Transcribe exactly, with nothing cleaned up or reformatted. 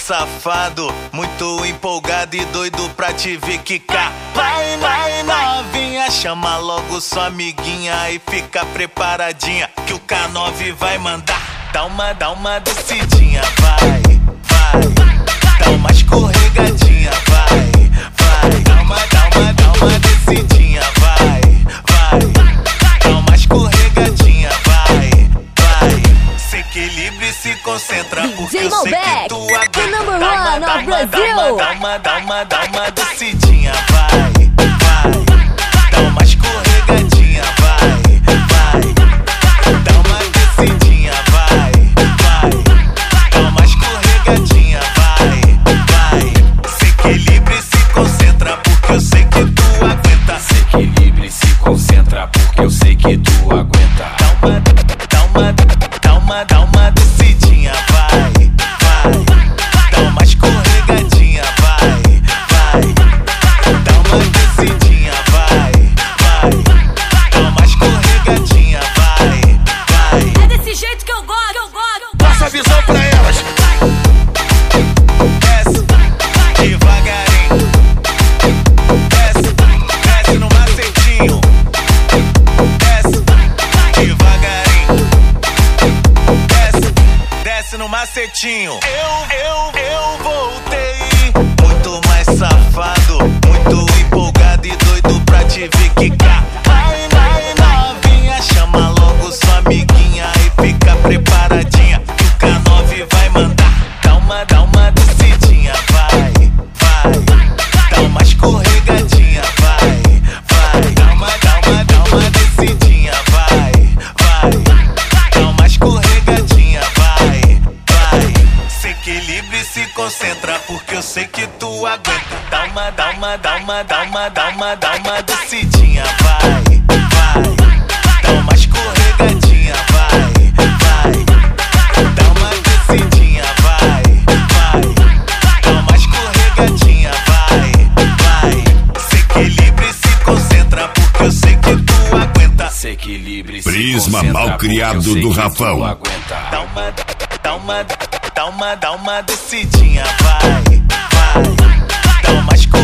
safado, muito empolgado e doido pra te ver quicar. Vai, vai novinha, chama logo sua amiguinha e fica preparadinha que o K nove vai mandar. Dá uma, dá uma descidinha, vai, vai. Dá uma escorregadinha, vai, vai. Dá uma, dá uma, dá uma descidinha, vai, vai. Dá uma escorregadinha, vai, vai. Se equilibra e se concentra, porque eu sei que tu aguenta. Dá uma, dá uma, dá uma, dá uma, dá uma, dá uma descidinha, vai, vai. Dá uma escorregadinha, vai, vai. Dá uma descidinha, vai, vai. Dá uma escorregadinha, vai, vai. Se equilibra e se concentra, porque eu sei que tu aguenta. Se equilibra e se concentra, porque eu sei que tu aguenta. Dá uma, dá uma, dá uma, dá uma descidinha, vai, vai. Dá uma escorregadinha, vai, vai. Dá uma descidinha, vai, vai. Dá uma escorregadinha, vai, vai. É desse jeito que eu gosto, que eu gosto. Passa a visão pra elas. Desce, devagarinho. Desce, desce no macetinho. Desce, devagarinho. Desce, desce no macetinho. Eu, eu, eu voltei. Muito mais safado, muito empolgado e doido pra te ver quicar. Vai, vai novinha, chama logo sua amiguinha e fica preparadinha que o K nove vai mandar. Dá uma, dá uma descidinha, vai, vai. Dá uma escorregadinha, vai, vai. Dá uma, dá uma, dá uma descidinha, vai, vai. Dá uma escorregadinha, vai, vai. Se equilibra e se concentra, porque eu sei que tu aguenta. Dá uma, dá uma, dá uma, dá uma, dá uma, dá uma descidinha, vai, vai. Dá uma escorregadinha, vai, vai. Dá uma descidinha, vai, vai. Dá uma escorregadinha, vai, vai. Se equilibra e se concentra, porque eu sei que tu aguenta. Se equilibra e se Prisma concentra, Malcriado porque eu sei do que tu Rafão. aguenta. Dá uma, dá uma, dá uma, dá uma descidinha, vai, vai. Dá uma escorregadinha.